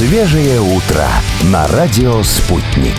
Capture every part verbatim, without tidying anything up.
Свежее утро на радио «Спутник».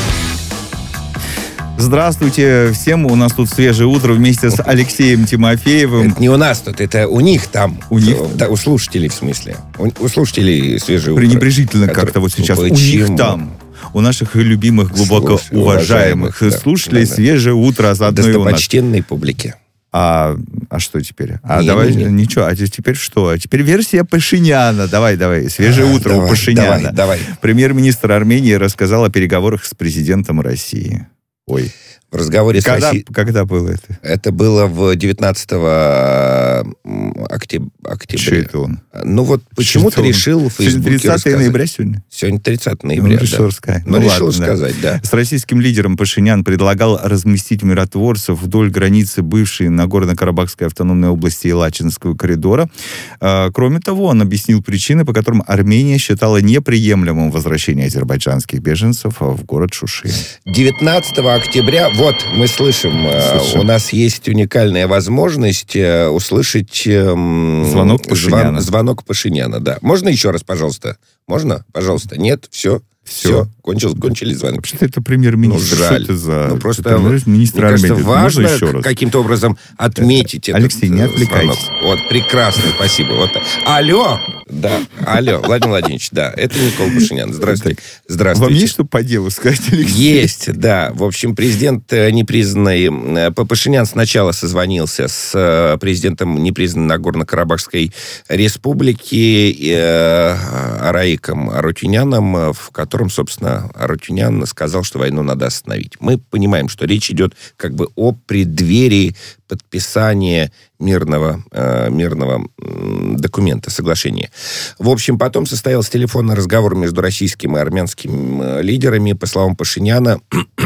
Здравствуйте всем. У нас тут свежее утро вместе с Алексеем Тимофеевым. Это не у нас тут, это у них там. У них? Да, у слушателей в смысле. У, у слушателей свежее утро. Пренебрежительно который... как-то вот сейчас. Ну, у них там. У наших любимых, глубоко Слушай, уважаемых да, слушателей да, да. свежее утро, а заодно и у нас. Достопочтенной публике. А, а что теперь? А не, давай, не, не. ничего, а теперь что? А теперь версия Пашиняна. Давай, давай, свежее а, утро давай, у Пашиняна. Давай, давай. Премьер-министр Армении рассказал о переговорах с президентом России. Ой. В разговоре когда, с Россией... Когда было это? Это было в девятнадцатого октября. Что это он? Ну вот почему-то решил в Фейсбуке тридцатого рассказать. ноября сегодня? Сегодня тридцатого ноября, ну, решил да. рассказать. Ну, ну решил ладно, сказать, да. да. С российским лидером Пашинян предлагал разместить миротворцев вдоль границы бывшей Нагорно-Карабахской автономной области и Лачинского коридора. Кроме того, он объяснил причины, по которым Армения считала неприемлемым возвращение азербайджанских беженцев в город Шуши. девятнадцатого октября, вот, мы слышим, Слышим. У нас есть уникальная возможность услышать звонок Пашиняна. Звон, звонок Пашиняна, да. Можно еще раз, пожалуйста? Можно? Пожалуйста. Нет? Все? Все. Все. Кончил, кончились звонки. Вообще-то это премьер-министр. Ну, жаль. Что это за... Ну, просто, премьер-министр мне кажется, Армении. важно каким-то образом отметить это. Алексей, не отвлекайтесь. Вот, прекрасно, спасибо. Вот. Алло! Да, алло, Владимир Владимирович, да, это Никола Пашинян. Здравствуйте. Здравствуйте. Вам есть что по делу сказать, Алексей? Есть, да. В общем, президент непризнанный... Пашинян сначала созвонился с президентом непризнанной Нагорно-Карабахской республики Араиком Арутюняном, в котором, собственно, Арутюнян сказал, что войну надо остановить. Мы понимаем, что речь идет как бы о преддверии подписания мирного, э, мирного э, документа, соглашения. В общем, потом состоялся телефонный разговор между российским и армянским э, лидерами. По словам Пашиняна,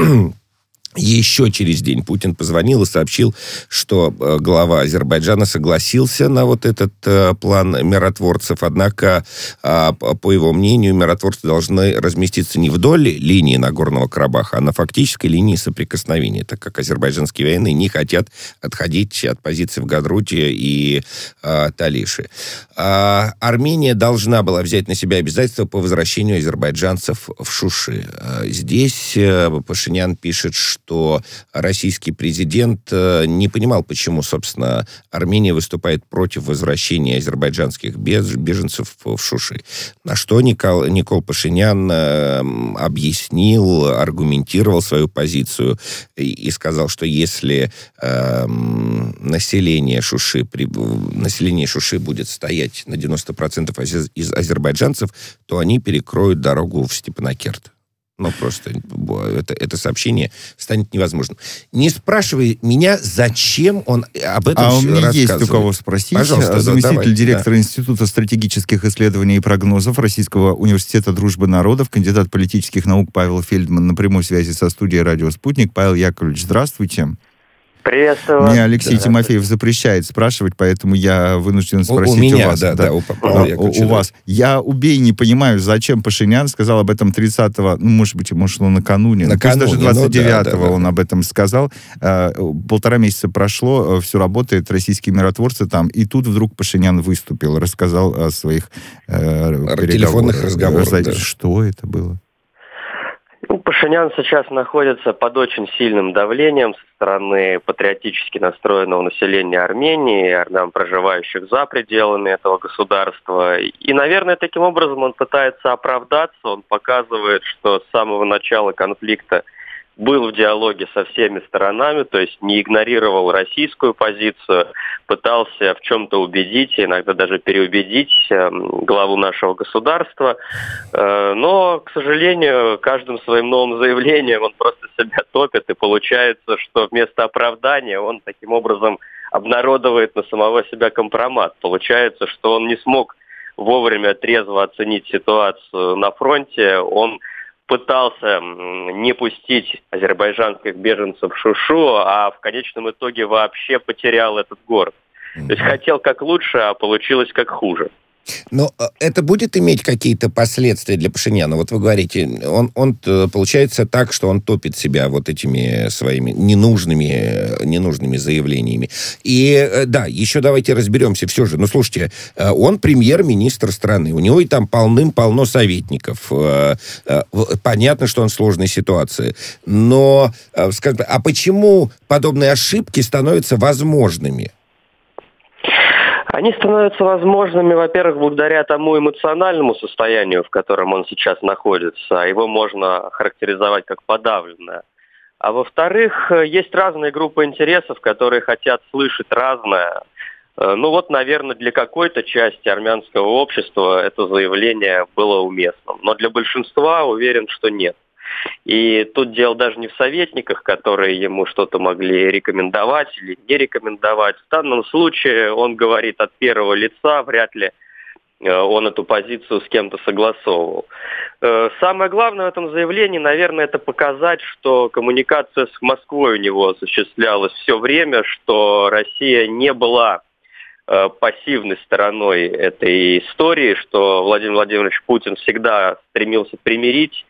еще через день Путин позвонил и сообщил, что э, глава Азербайджана согласился на вот этот э, план миротворцев. Однако, э, по его мнению, миротворцы должны разместиться не вдоль линии Нагорного Карабаха, а на фактической линии соприкосновения, так как азербайджанские военные не хотят отходить от позиций в Гадруте и э, Талише. Э, Армения должна была взять на себя обязательства по возвращению азербайджанцев в Шуши. Э, здесь э, Пашинян пишет, что что российский президент не понимал, почему, собственно, Армения выступает против возвращения азербайджанских беженцев в Шуши. На что Никол, Никол Пашинян объяснил, аргументировал свою позицию и, и сказал, что если э, население Шуши, при, население Шуши будет стоять на девяносто процентов из азербайджанцев, то они перекроют дорогу в Степанакерт. Ну, просто это, это сообщение станет невозможным. Не спрашивай меня, зачем он об этом а у меня рассказывает. Есть у кого спросить. Пожалуйста, заместитель давай, директора да. Института стратегических исследований и прогнозов Российского университета дружбы народов, кандидат политических наук Павел Фельдман на прямой связи со студией «Радио Спутник». Павел Яковлевич, здравствуйте. Приветствую. Мне Алексей да. Тимофеев запрещает спрашивать, поэтому я вынужден спросить у, у, меня, у вас. Да, да, да, у, а, у, у вас. Я убей не понимаю, зачем Пашинян сказал об этом тридцатого, ну, может быть, может, он накануне. накануне даже двадцать девятого ну, да, да, он да. об этом сказал. Полтора месяца прошло, все работает, российские миротворцы там, и тут вдруг Пашинян выступил, рассказал о своих э, телефонных разговорах. Да. Что это было? Ну, Пашинян сейчас находится под очень сильным давлением со стороны патриотически настроенного населения Армении, армян, проживающих за пределами этого государства. И, наверное, таким образом он пытается оправдаться, он показывает, что с самого начала конфликта был в диалоге со всеми сторонами, то есть не игнорировал российскую позицию, пытался в чем-то убедить, иногда даже переубедить э, главу нашего государства. Э, но, к сожалению, каждым своим новым заявлением он просто себя топит, и получается, что вместо оправдания он таким образом обнародовает на самого себя компромат. Получается, что он не смог вовремя трезво оценить ситуацию на фронте, он пытался не пустить азербайджанских беженцев в Шушу, а в конечном итоге вообще потерял этот город. Mm-hmm. То есть хотел как лучше, а получилось как хуже. Но это будет иметь какие-то последствия для Пашиняна? Вот вы говорите, он, он получается так, что он топит себя вот этими своими ненужными, ненужными заявлениями. И да, еще давайте разберемся все же. Ну, слушайте, он премьер-министр страны, у него и там полным-полно советников. Понятно, что он в сложной ситуации. Но, скажем, а почему подобные ошибки становятся возможными? Они становятся возможными, во-первых, благодаря тому эмоциональному состоянию, в котором он сейчас находится. Его можно характеризовать как подавленное. А во-вторых, есть разные группы интересов, которые хотят слышать разное. Ну вот, наверное, для какой-то части армянского общества это заявление было уместным. Но для большинства уверен, что нет. И тут дело даже не в советниках, которые ему что-то могли рекомендовать или не рекомендовать. В данном случае он говорит от первого лица, вряд ли он эту позицию с кем-то согласовывал. Самое главное в этом заявлении, наверное, это показать, что коммуникация с Москвой у него осуществлялась все время, что Россия не была пассивной стороной этой истории, что Владимир Владимирович Путин всегда стремился примирить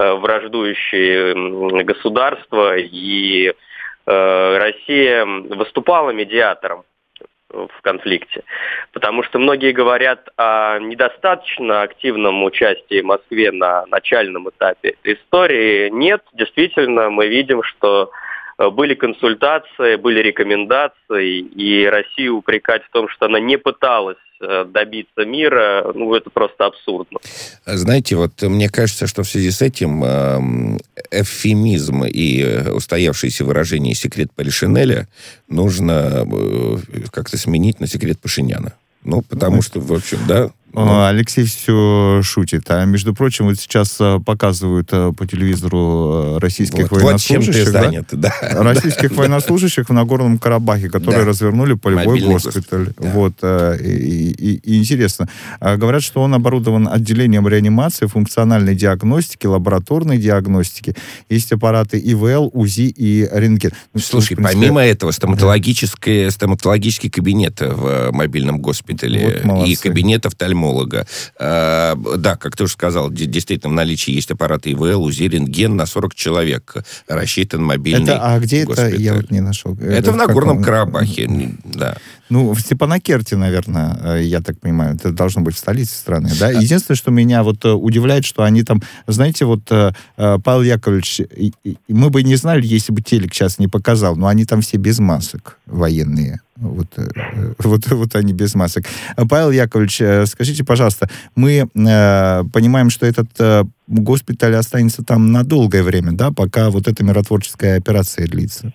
враждующие государства, и э, Россия выступала медиатором в конфликте. Потому что многие говорят о недостаточно активном участии Москвы на начальном этапе этой истории. Нет, действительно, мы видим, что были консультации, были рекомендации, и Россию упрекать в том, что она не пыталась добиться мира, ну, это просто абсурдно. Знаете, вот мне кажется, что в связи с этим э, эвфемизм и устоявшееся выражение «секрет Полишинеля» нужно э, как-то сменить на «секрет Пашиняна». Ну, потому что, в общем, да... Алексей все шутит. А, между прочим, вот сейчас показывают по телевизору российских вот, военнослужащих. Вот чем ты занят, да? да? Российских да, военнослужащих да. в Нагорном Карабахе, которые да. развернули полевой Мобильный госпиталь. Да. Вот, и, и, и интересно. Говорят, что он оборудован отделением реанимации, функциональной диагностики, лабораторной диагностики. Есть аппараты ИВЛ, УЗИ и рентген. Ну, Слушай, в принципе, помимо этого, стоматологический, да. стоматологический кабинет в мобильном госпитале вот, и кабинет офтальмолога. А, да, как ты уже сказал, действительно в наличии есть аппараты ИВЛ, УЗИ, рентген на сорок человек, рассчитан мобильный это, а где госпиталь. Это? Я вот не нашел. Это, это в Нагорном Карабахе, да. Ну, в Степанакерте, наверное, я так понимаю, это должно быть в столице страны, да? Единственное, что меня вот удивляет, что они там, знаете, вот Павел Яковлевич, мы бы не знали, если бы телек сейчас не показал, но они там все без масок военные. Вот, вот, вот они без масок. Павел Яковлевич, скажите, пожалуйста, мы э, понимаем, что этот э, госпиталь останется там на долгое время, да, пока вот эта миротворческая операция длится?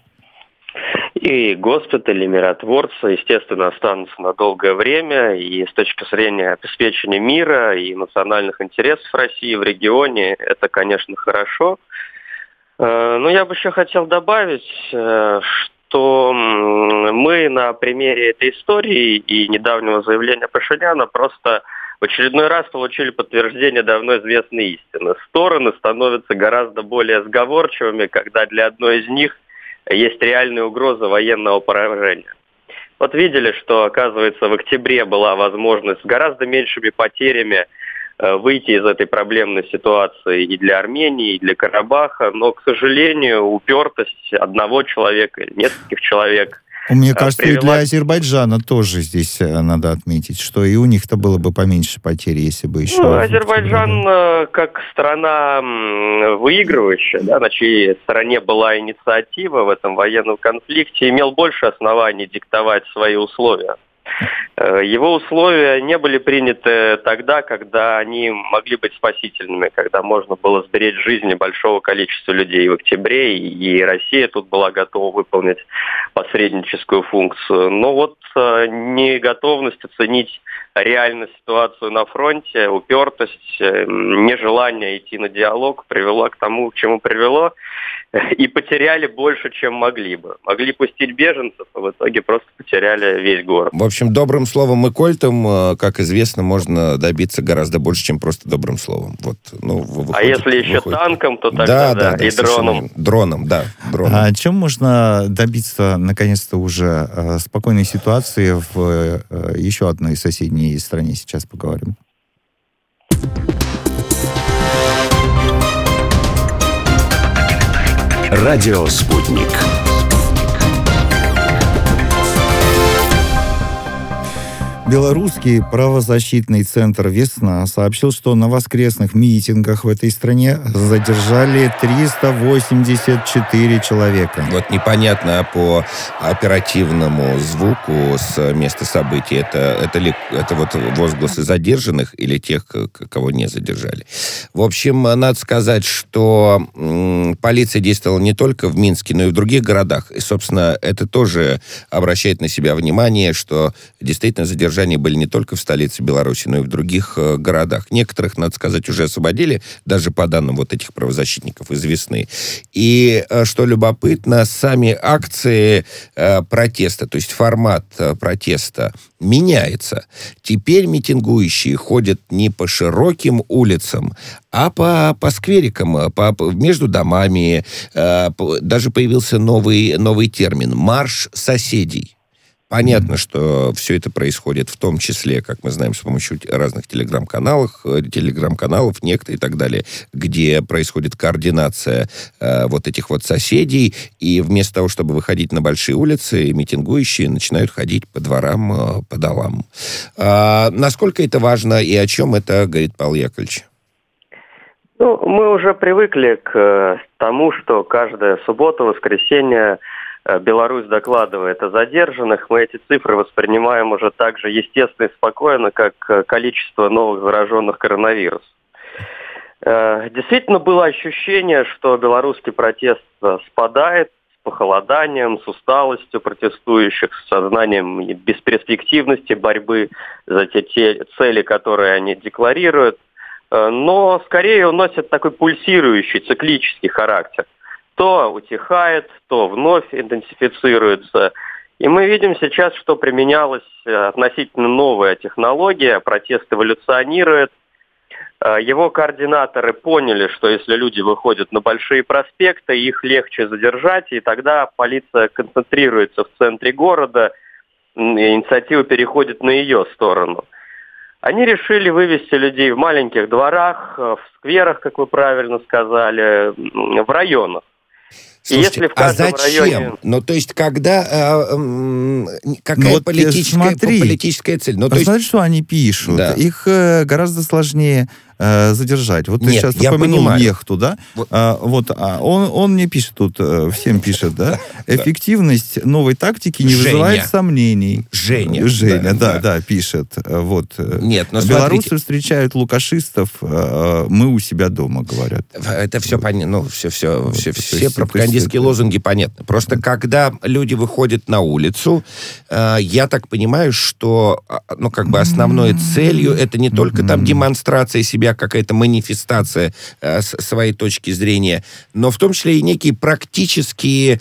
И госпитали, миротворцы, естественно, останутся на долгое время. И с точки зрения обеспечения мира и национальных интересов России в регионе, это, конечно, хорошо. Но я бы еще хотел добавить, что мы на примере этой истории и недавнего заявления Пашиняна просто в очередной раз получили подтверждение давно известной истины. Стороны становятся гораздо более сговорчивыми, когда для одной из них есть реальная угроза военного поражения. Вот видели, что, оказывается, в октябре была возможность с гораздо меньшими потерями э, выйти из этой проблемной ситуации и для Армении, и для Карабаха, но, к сожалению, упертость одного человека, нескольких человек, мне кажется, привела... и для Азербайджана тоже здесь надо отметить, что и у них-то было бы поменьше потерь, если бы еще... Ну, Азербайджан, как страна выигрывающая, да, на чьей стороне была инициатива в этом военном конфликте, имел больше оснований диктовать свои условия. Его условия не были приняты тогда, когда они могли быть спасительными, когда можно было сберечь жизни большого количества людей в октябре, и Россия тут была готова выполнить посредническую функцию. Но вот неготовность оценить реальную ситуацию на фронте, упертость, нежелание идти на диалог привело к тому, к чему привело, и потеряли больше, чем могли бы. Могли пустить беженцев, а в итоге просто потеряли весь город. В общем, добрым словом и кольтом, как известно, можно добиться гораздо больше, чем просто добрым словом. Вот, ну, выходит, а если еще выходит... танком, то тогда да, да, да, да, и дроном. Дроном, да. Дроном. А чем можно добиться, наконец-то, уже э, спокойной ситуации в э, еще одной соседней стране? Сейчас поговорим. Радио «Спутник». Белорусский правозащитный центр «Весна» сообщил, что на воскресных митингах в этой стране задержали триста восемьдесят четыре человека. Вот непонятно по оперативному звуку с места событий, это, это, ли, это вот возгласы задержанных или тех, кого не задержали. В общем, надо сказать, что м, полиция действовала не только в Минске, но и в других городах. И, собственно, это тоже обращает на себя внимание, что действительно задержания были не только в столице Беларуси, но и в других э, городах. Некоторых, надо сказать, уже освободили, даже по данным вот этих правозащитников из «Весны». И, э, что любопытно, сами акции э, протеста, то есть формат э, протеста меняется. Теперь митингующие ходят не по широким улицам, а по, по скверикам, по, между домами. Э, по, даже появился новый, новый термин «марш соседей». Понятно, что все это происходит в том числе, как мы знаем, с помощью разных телеграм-каналов, телеграм-каналов, некто и так далее, где происходит координация э, вот этих вот соседей, и вместо того, чтобы выходить на большие улицы, митингующие начинают ходить по дворам, э, по домам. А насколько это важно и о чем это говорит Павел Яковлевич? Ну, мы уже привыкли к тому, что каждая суббота, воскресенье Беларусь докладывает о задержанных. Мы эти цифры воспринимаем уже так же естественно и спокойно, как количество новых зараженных коронавирусом. Действительно было ощущение, что белорусский протест спадает с похолоданием, с усталостью протестующих, с сознанием бесперспективности борьбы за те, те цели, которые они декларируют. Но скорее он носит такой пульсирующий, циклический характер. То утихает, то вновь интенсифицируется. И мы видим сейчас, что применялась относительно новая технология, протест эволюционирует. Его координаторы поняли, что если люди выходят на большие проспекты, их легче задержать, и тогда полиция концентрируется в центре города, и инициатива переходит на ее сторону. Они решили вывести людей в маленьких дворах, в скверах, как вы правильно сказали, в районах. Слушайте, если в а зачем? районе... Ну, то есть, когда... Э, э, какая ну, вот политическая, смотри, политическая цель? Ну, то посмотри, есть... что они пишут. Да. Их э, гораздо сложнее э, задержать. Вот ты Нет, сейчас я упомянул понимаю. Нехту, да? Вот, а, вот а он, он мне пишет тут, э, всем пишет, да? Эффективность новой тактики не Женя. вызывает сомнений. Женя. Женя, да, да, да, пишет. Вот. Нет, но белорусы смотрите. встречают лукашистов, э, мы у себя дома, говорят. Это все понятно, ну, все, все, Вот, все, то все есть, пропагандистские то есть, лозунги понятны. Просто когда люди выходят на улицу, э, я так понимаю, что, ну, как бы основной целью это не только там демонстрация себя, какая-то манифестация э, с своей точки зрения, но в том числе и некие практические,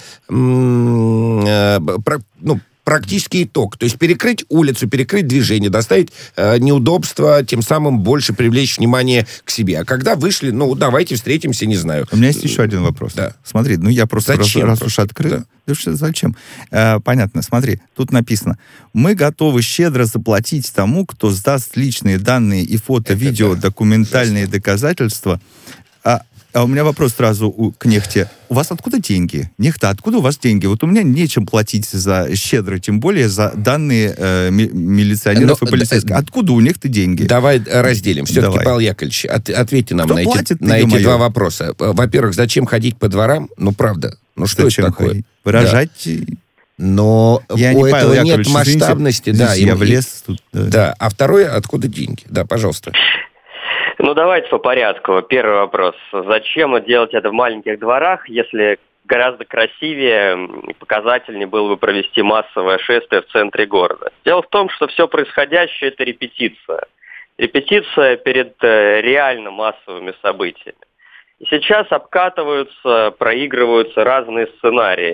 м- э, про, ну, практический итог. То есть перекрыть улицу, перекрыть движение, доставить э, неудобства, тем самым больше привлечь внимание к себе. А когда вышли, ну, давайте встретимся, не знаю. У меня есть еще один вопрос. Да. Смотри, ну я просто Зачем раз, раз просто? уж открыл. Да. Да что, зачем? Э, понятно, смотри, тут написано. Мы готовы щедро заплатить тому, кто сдаст личные данные и фото, Это видео, да. документальные Ужасно. доказательства. А, а у меня вопрос сразу у, к Нехте. У вас откуда деньги? Нехта, откуда у вас деньги? Вот у меня нечем платить за щедро, тем более за данные э, ми- милиционеров Но, и полицейских. э, Откуда у Нехты деньги? Давай разделим. Все-таки, Давай. Павел Яковлевич, от, ответьте нам Кто на эти, платит, на ты, эти ё-моё? два вопроса. Во-первых, зачем ходить по дворам? Ну, правда. Ну, что Зачем это такое? ходить? Выражать... Но Я у не этого Павел нет Яковлевич, извините, масштабности. извините, Да, я им- влез тут. Да. Да. А второе, откуда деньги? Да, пожалуйста. Ну, давайте по порядку. Первый вопрос. Зачем делать это в маленьких дворах, если гораздо красивее и показательнее было бы провести массовое шествие в центре города? Дело в том, что все происходящее – это репетиция. Репетиция перед э, реально массовыми событиями. И сейчас обкатываются, проигрываются разные сценарии.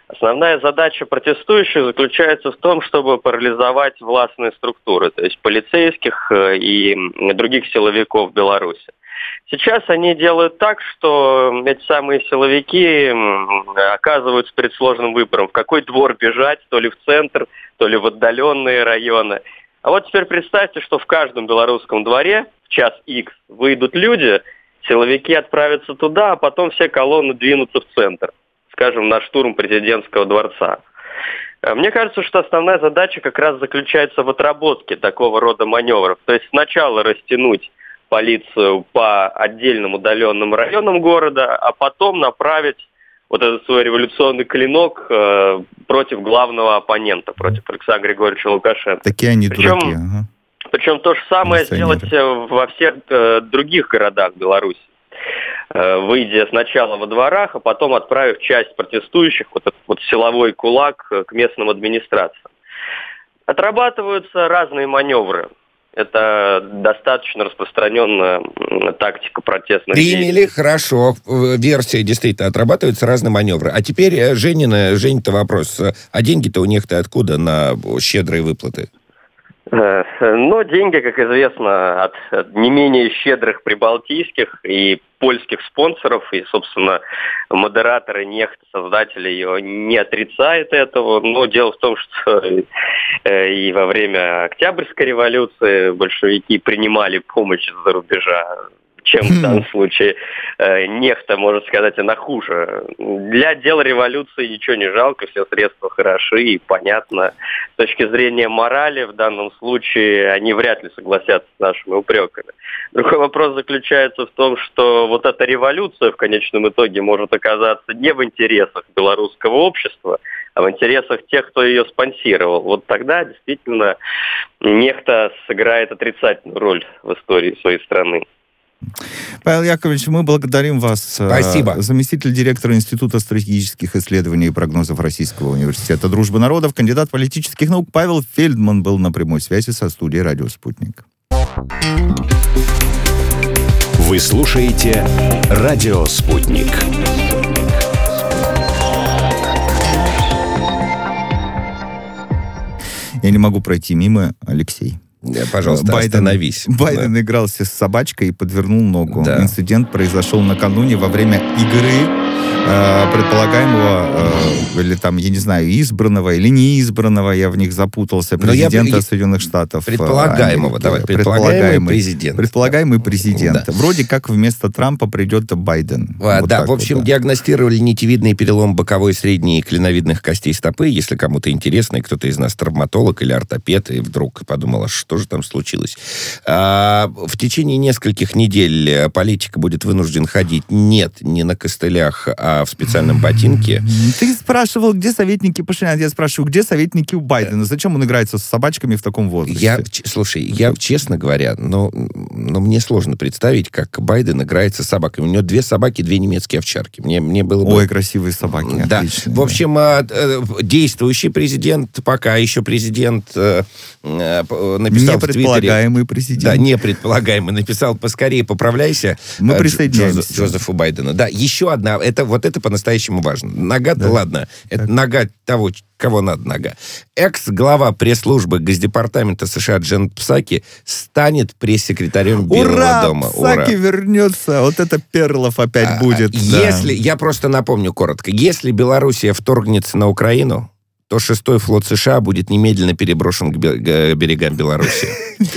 Основная задача протестующих заключается в том, чтобы парализовать властные структуры, то есть полицейских и других силовиков Беларуси. Сейчас они делают так, что эти самые силовики оказываются перед сложным выбором, в какой двор бежать, то ли в центр, то ли в отдаленные районы. А вот теперь представьте, что в каждом белорусском дворе в час икс выйдут люди, силовики отправятся туда, а потом все колонны двинутся в центр, скажем, на штурм президентского дворца. Мне кажется, что основная задача как раз заключается в отработке такого рода маневров. То есть сначала растянуть полицию по отдельным удаленным районам города, а потом направить вот этот свой революционный клинок э, против главного оппонента, против Александра Григорьевича Лукашенко. Такие они причем, дураки. Ага. Причем то же самое сделать во всех э, других городах Беларуси. Э, выйдя сначала во дворах, а потом отправив часть протестующих, вот этот вот силовой кулак, к местным администрациям. Отрабатываются разные маневры. Это достаточно распространенная тактика протестных Приняли, действий. хорошо. Версия действительно отрабатываются разные маневры. А теперь Женина, Жень-то вопрос. А деньги-то у них-то откуда на щедрые выплаты? Но деньги, как известно, от не менее щедрых прибалтийских и польских спонсоров, и, собственно, модераторы Нехта, создатели ее, не отрицают этого. Но дело в том, что и во время Октябрьской революции большевики принимали помощь из-за рубежа, чем в данном случае э, Нехта, может сказать, она хуже. Для дела революции ничего не жалко, все средства хороши и понятно. С точки зрения морали в данном случае они вряд ли согласятся с нашими упреками. Другой вопрос заключается в том, что вот эта революция в конечном итоге может оказаться не в интересах белорусского общества, а в интересах тех, кто ее спонсировал. Вот тогда действительно Нехта сыграет отрицательную роль в истории своей страны. Павел Яковлевич, мы благодарим вас. Спасибо. Заместитель директора Института стратегических исследований и прогнозов Российского университета Дружбы народов, кандидат политических наук Павел Фельдман был на прямой связи со студией «Радио Спутник». Вы слушаете «Радио Спутник». Я не могу пройти мимо, Алексей. Пожалуйста, Байден, остановись. Байден да. игрался с собачкой и подвернул ногу. Да. Инцидент произошел накануне во время игры э, предполагаемого, э, или там, я не знаю, избранного или неизбранного, я в них запутался, президента я, Соединенных Штатов. Предполагаемого, Америки. давай, предполагаемый, предполагаемый президент. Предполагаемый президент. Да. Вроде как вместо Трампа придет Байден. А, вот да, в общем, вот, да. диагностировали нитевидный перелом боковой средней клиновидных костей стопы. Если кому-то интересно, и кто-то из нас травматолог или ортопед, и вдруг подумал, что же там случилось. А, в течение нескольких недель политик будет вынужден ходить нет, не на костылях, а в специальном ботинке. Ты спрашивал, где советники Пашиняна? Я спрашиваю, где советники у Байдена? Зачем он играется с собачками в таком возрасте? Я, слушай, я, честно говоря, но, но мне сложно представить, как Байден играется с собаками. У него две собаки, две немецкие овчарки. Мне, мне было бы... Ой, красивые собаки. Да. Отличные, в общем, да. действующий президент, пока еще президент, написал не в Твиттере... предполагаемый президент. Да, не предполагаемый. Написал, поскорее поправляйся. Мы присоединяемся. Джозеф, Джозефу Байдену. Да, еще одна. Это, вот это по-настоящему важно. Нога, да. ладно. Это так. Нога того, кого надо нога. Экс-глава пресс-службы Госдепартамента США Джен Псаки станет пресс-секретарем Белого Ура! дома. Псаки Ура! Вернется. Вот это Перлов опять а, будет. Если, да. Я просто напомню коротко. Если Белоруссия вторгнется на Украину, то шестой флот США будет немедленно переброшен к берегам Беларуси.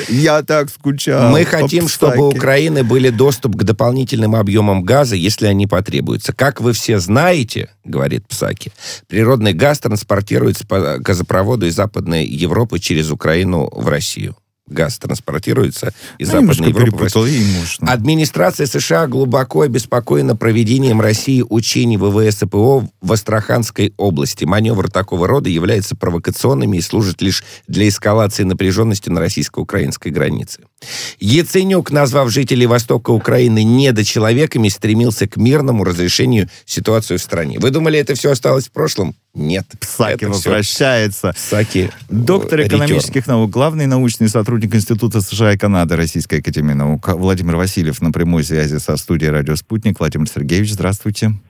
Я так скучал. Мы хотим, чтобы у Украины были доступ к дополнительным объемам газа, если они потребуются. Как вы все знаете, говорит Псаки, природный газ транспортируется по газопроводу из Западной Европы через Украину в Россию. Газ транспортируется из ну, Западной Европы в Россию. Можно. Администрация США глубоко обеспокоена проведением России учений ВВС и ПО в Астраханской области. Маневр такого рода является провокационными и служит лишь для эскалации напряженности на российско-украинской границе. Яценюк, назвав жителей Востока Украины недочеловеками, стремился к мирному разрешению ситуации в стране. Вы думали, это все осталось в прошлом? Нет. Псаки возвращается. Псаки. Доктор экономических наук, главный научный сотрудник Института США и Канады Российской академии наук Владимир Васильев на прямой связи со студией «Радио Спутник». Владимир Сергеевич, здравствуйте.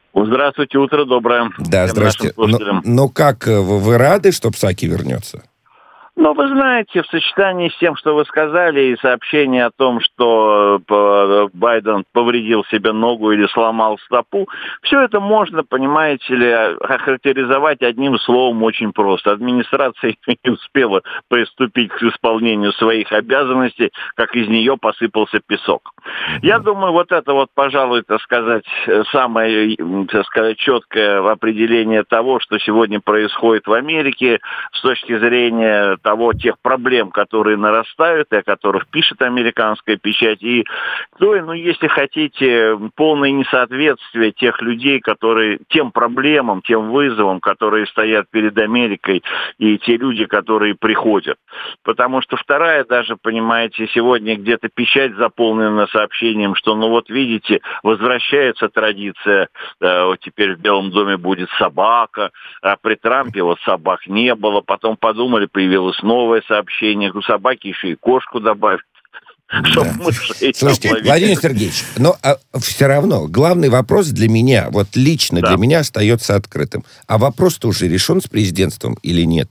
Здравствуйте, утро доброе. Да, здравствуйте. Но, но как, вы рады, что Псаки вернется? Ну, вы знаете, в сочетании с тем, что вы сказали, и сообщение о том, что Байден повредил себе ногу или сломал стопу, все это можно, понимаете ли, охарактеризовать одним словом очень просто. Администрация не успела приступить к исполнению своих обязанностей, как из нее посыпался песок. Я думаю, вот это вот, пожалуй, так сказать, самое, так сказать, четкое определение того, что сегодня происходит в Америке с точки зрения того, тех проблем, которые нарастают, и о которых пишет американская печать, и то, ну, если хотите, полное несоответствие тех людей, которые, тем проблемам, тем вызовам, которые стоят перед Америкой, и те люди, которые приходят. Потому что вторая даже, понимаете, сегодня где-то печать заполнена сообщением, что, ну вот видите, возвращается традиция, э, вот теперь в Белом доме будет собака, а при Трампе вот собак не было, потом подумали, появилось новое сообщение, у собаки еще и кошку добавят. Да. Слушайте, Владимир Сергеевич, но а, все равно главный вопрос для меня, вот лично да. для меня остается открытым. А вопрос-то уже решен с президентством или нет?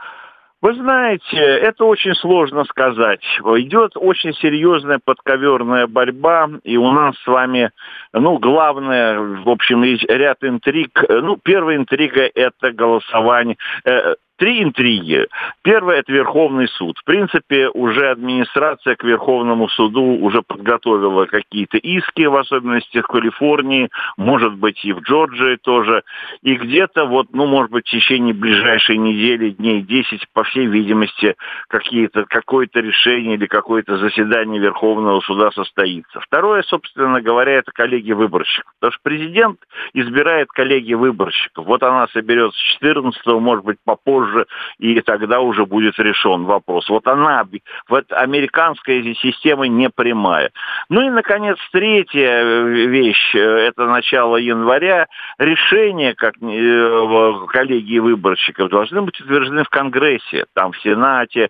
Вы знаете, это очень сложно сказать. Идет очень серьезная подковерная борьба, и у нас с вами, ну, главное, в общем, ряд интриг. Ну, первая интрига – это голосование. Три интриги. Первое – это Верховный суд. В принципе, уже администрация к Верховному суду уже подготовила какие-то иски, в особенности в Калифорнии, может быть, и в Джорджии тоже. И где-то, вот, ну, может быть, в течение ближайшей недели, дней десять, по всей видимости, какие-то, какое-то решение или какое-то заседание Верховного суда состоится. Второе, собственно говоря, это коллегия выборщиков. Потому что президент избирает коллегию выборщиков. Вот она соберется четырнадцатого, может быть, попозже, и тогда уже будет решен вопрос. Вот она, вот американская система не прямая. Ну и, наконец, третья вещь, это начало января. Решения, как коллегии выборщиков, должны быть утверждены в Конгрессе, там в Сенате,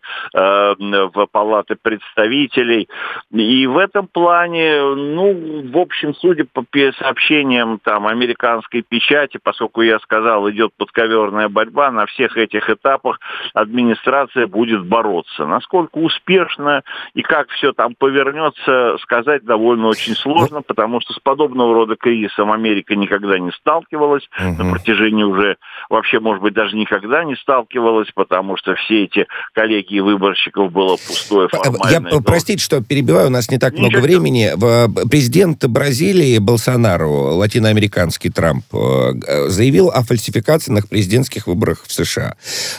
в Палате представителей. И в этом плане, ну, в общем, судя по сообщениям там американской печати, поскольку я сказал, идет подковерная борьба, на всех этих этапах администрация будет бороться. Насколько успешно и как все там повернется, сказать довольно очень сложно, потому что с подобного рода кризисом Америка никогда не сталкивалась, угу. на протяжении уже вообще, может быть, даже никогда не сталкивалась, потому что все эти коллегии выборщиков было пустое формальное. Я, простите, что перебиваю, у нас не так Ничего. много времени. Президент Бразилии Болсонару, латиноамериканский Трамп, заявил о фальсификациях президентских выборах в США.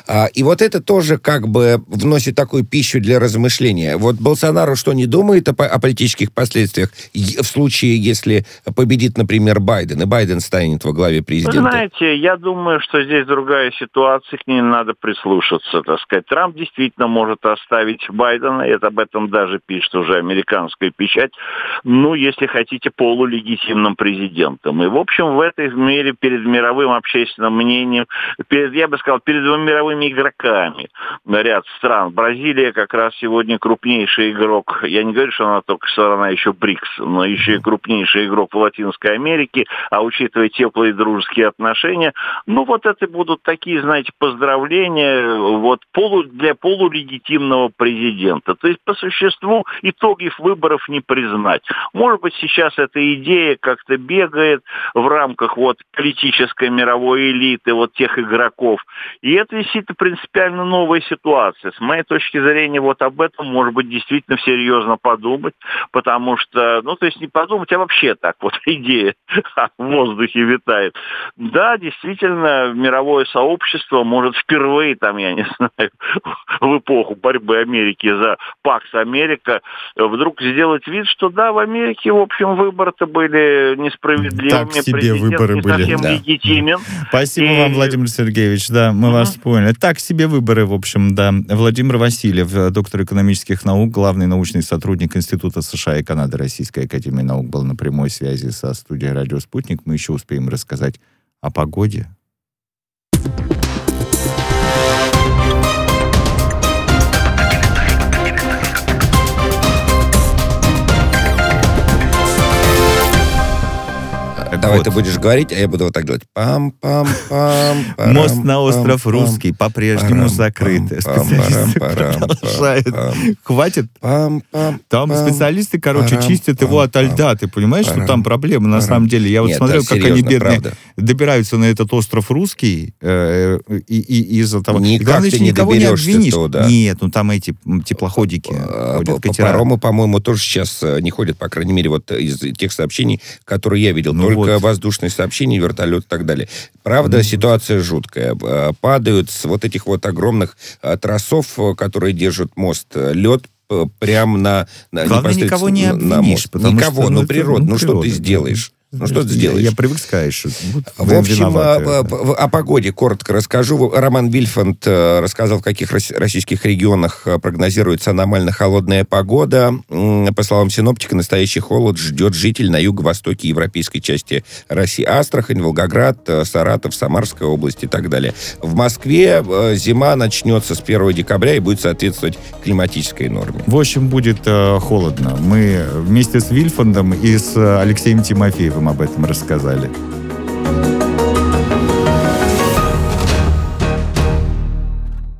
И вот это тоже как бы вносит такую пищу для размышления. Вот Болсонару что не думает о, о политических последствиях в случае, если победит, например, Байден, и Байден станет во главе президента? Вы знаете, я думаю, что здесь другая ситуация, к ней надо прислушаться, так сказать. Трамп действительно может оставить Байдена, и это об этом даже пишет уже американская печать, ну, если хотите, полулегитимным президентом. И, в общем, в этой мере перед мировым общественным мнением, перед, я бы сказал, перед мировыми игроками ряд стран. Бразилия как раз сегодня крупнейший игрок. Я не говорю, что она только страна еще БРИКС, но еще и крупнейший игрок в Латинской Америке, а учитывая теплые дружеские отношения, ну вот это будут такие, знаете, поздравления вот полу, для полулегитимного президента. То есть по существу итогов выборов не признать. Может быть, сейчас эта идея как-то бегает в рамках вот политической мировой элиты, вот тех игроков. И это действительно принципиально новая ситуация. С моей точки зрения, вот об этом, может быть, действительно серьезно подумать, потому что, ну, то есть не подумать, а вообще так вот идея в воздухе витает. Да, действительно, мировое сообщество может впервые, там, я не знаю, в эпоху борьбы Америки за Пакс Америка, вдруг сделать вид, что да, в Америке, в общем, выборы-то были несправедливыми. Так себе выборы не были. совсем Да. легитимен. Спасибо И... вам, Владимир Сергеевич. Да, мы угу. вас поняли. Так себе выборы, в общем, да. Владимир Васильев, доктор экономических наук, главный научный сотрудник Института США и Канады Российской академии наук, был на прямой связи со студией «Радио Спутник». Мы еще успеем рассказать о погоде. Давайте Давай Вот. ты будешь говорить, а я буду вот так делать. Пам-пам-пам. Мост на остров Русский по-прежнему закрыт. Специалисты продолжают. Хватит? Там специалисты, короче, чистят его от льда. Ты понимаешь, что там проблемы на самом деле? Я вот Нет, смотрел, да, как серьезно, они, бедные, правда. добираются на этот остров Русский, э, и, и из-за того... Никак И главное, ты еще не никого не доберешься обвинишь. туда. Нет, ну там эти м, теплоходики А, ходят, по- катера. Паромы, по-моему, тоже сейчас э, не ходят, по крайней мере, вот из тех сообщений, которые я видел. Ну Только вот. воздушные сообщения, вертолет и так далее. Правда, Ну ситуация жуткая. Э, Падают с вот этих вот огромных э, тросов, э, которые держат мост, э, лед э, прямо на, на Главное, никого не непосредственно на обвинишь, мост. потому Никого, что, ну, ну, это, природа, ну, ну, что ты природа, сделаешь? Ну, что ты Я- сделаешь? Я привык сказать, что вот В вы общем, виноваты. о, о- о погоде коротко расскажу. Роман Вильфанд э, рассказал, в каких рос- российских регионах э, прогнозируется аномально холодная погода. М, По словам синоптика, настоящий холод ждет жителей на юго-востоке европейской части России. Астрахань, Волгоград, э, Саратов, Самарская область и так далее. В Москве э, зима начнется с первого декабря и будет соответствовать климатической норме. В общем, будет э, холодно. Мы вместе с Вильфандом и с э, Алексеем Тимофеевым об этом рассказали.